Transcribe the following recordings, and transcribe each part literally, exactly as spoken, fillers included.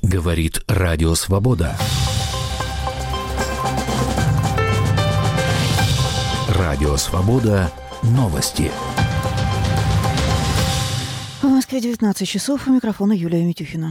Говорит Радио Свобода. Радио Свобода. Новости. В Москве девятнадцать часов. У микрофона Юлия Митюхина.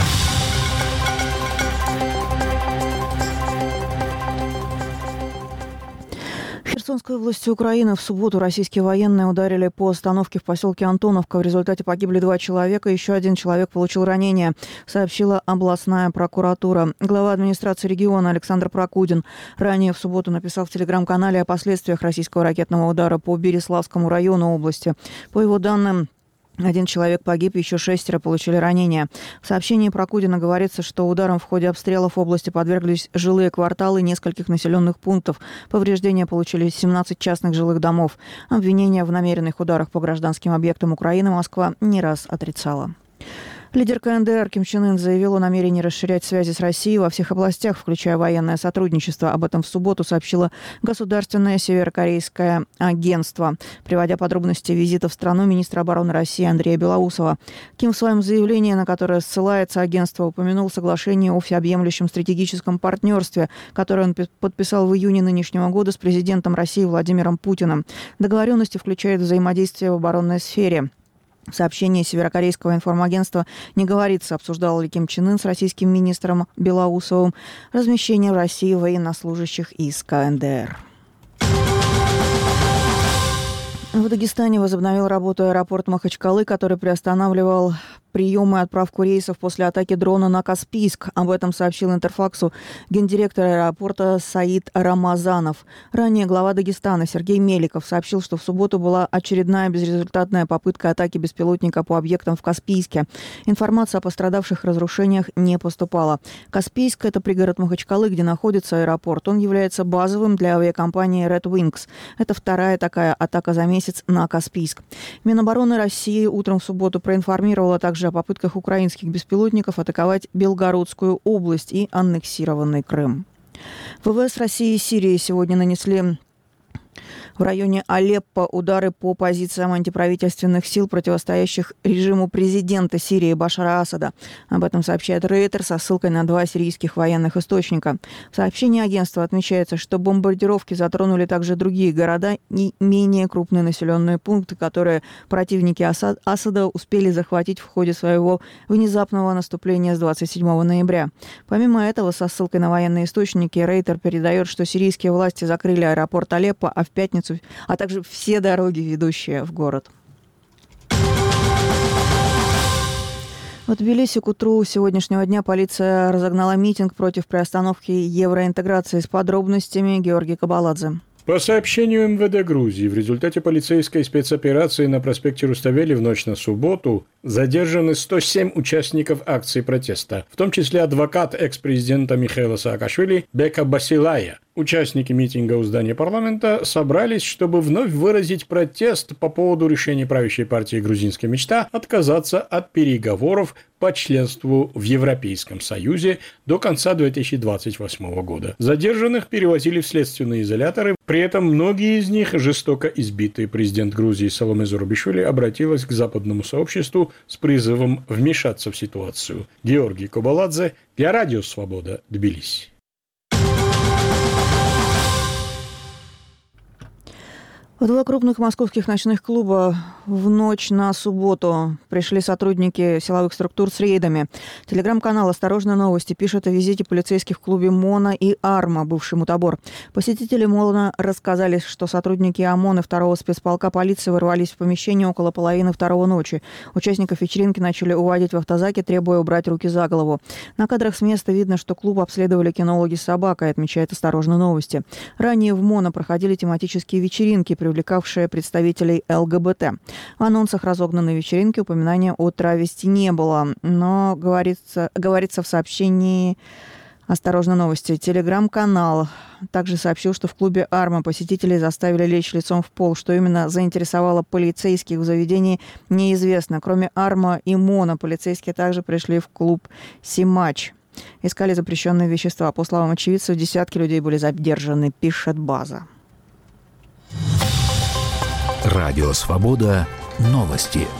В Херсонской области Украины в субботу российские военные ударили по остановке в поселке Антоновка. В результате погибли два человека, еще один человек получил ранение, сообщила областная прокуратура. Глава администрации региона Александр Прокудин ранее в субботу написал в телеграм-канале о последствиях российского ракетного удара по Береславскому району области. По его данным, один человек погиб, еще шестеро получили ранения. В сообщении Прокудина говорится, что ударом в ходе обстрелов в области подверглись жилые кварталы нескольких населенных пунктов. Повреждения получили семнадцать частных жилых домов. Обвинения в намеренных ударах по гражданским объектам Украины Москва не раз отрицала. Лидер ка эн дэ эр Ким Чен Ын заявил о намерении расширять связи с Россией во всех областях, включая военное сотрудничество. Об этом в субботу сообщило Государственное северокорейское агентство, приводя подробности визита в страну министра обороны России Андрея Белоусова. Ким в своем заявлении, на которое ссылается агентство, упомянул соглашение о всеобъемлющем стратегическом партнерстве, которое он подписал в июне нынешнего года с президентом России Владимиром Путиным. Договоренности включают взаимодействие в оборонной сфере. В сообщении северокорейского информагентства не говорится, обсуждал ли Ким Чен Ын с российским министром Белоусовым размещение в России военнослужащих из ка эн дэ эр. В Дагестане возобновил работу аэропорт Махачкалы, который приостанавливал прием и отправку рейсов после атаки дрона на Каспийск. Об этом сообщил Интерфаксу гендиректор аэропорта Саид Рамазанов. Ранее глава Дагестана Сергей Меликов сообщил, что в субботу была очередная безрезультатная попытка атаки беспилотника по объектам в Каспийске. Информация о пострадавших разрушениях не поступала. Каспийск – это пригород Махачкалы, где находится аэропорт. Он является базовым для авиакомпании Red Wings. Это вторая такая атака за месяц на Каспийск. Минобороны России утром в субботу проинформировала также о попытках украинских беспилотников атаковать Белгородскую область и аннексированный Крым. вэ вэ эс России и Сирии сегодня нанесли в районе Алеппо удары по позициям антиправительственных сил, противостоящих режиму президента Сирии Башара Асада. Об этом сообщает Рейтер со ссылкой на два сирийских военных источника. В сообщении агентства отмечается, что бомбардировки затронули также другие города и менее крупные населенные пункты, которые противники Асад, Асада успели захватить в ходе своего внезапного наступления с двадцать седьмого ноября. Помимо этого, со ссылкой на военные источники, Рейтер передает, что сирийские власти закрыли аэропорт Алеппо, а в пятницу а также все дороги, ведущие в город. В Тбилиси к утру сегодняшнего дня полиция разогнала митинг против приостановки евроинтеграции. С подробностями Георгий Кабаладзе. По сообщению эм вэ дэ Грузии, в результате полицейской спецоперации на проспекте Руставели в ночь на субботу задержаны сто семь участников акции протеста, в том числе адвокат экс-президента Михаила Саакашвили Бека Басилая. Участники митинга у здания парламента собрались, чтобы вновь выразить протест по поводу решения правящей партии «Грузинская мечта» отказаться от переговоров по членству в Европейском Союзе до конца две тысячи двадцать восьмого года. Задержанных перевозили в следственные изоляторы, при этом многие из них жестоко избиты. Президент Грузии Саломе Зурабишвили обратилась к западному сообществу с призывом вмешаться в ситуацию. Георгий Кабаладзе для Радио Свобода, Тбилиси. В два крупных московских ночных клуба в ночь на субботу пришли сотрудники силовых структур с рейдами. Телеграм-канал «Осторожно, новости» пишет о визите полицейских в клубе «Мона» и «Арма», бывший мутабор. Посетители «Мона» рассказали, что сотрудники ОМОНа второго спецполка полиции ворвались в помещение около половины второго ночи. Участников вечеринки начали уводить в автозаке, требуя убрать руки за голову. На кадрах с места видно, что клуб обследовали кинологи с собакой, отмечает «Осторожно, новости». Ранее в «Мона» проходили тематические вечеринки, привлекавшие представителей эл гэ бэ тэ. В анонсах разогнанной вечеринки упоминания о травести не было, но говорится, говорится в сообщении «Осторожно, новости». Телеграм-канал также сообщил, что в клубе «Арма» посетителей заставили лечь лицом в пол. Что именно заинтересовало полицейских в заведении, неизвестно. Кроме «Арма» и «Мона», полицейские также пришли в клуб «Симач». Искали запрещенные вещества. По словам очевидцев, десятки людей были задержаны, пишет «База». Радио Свобода. Новости.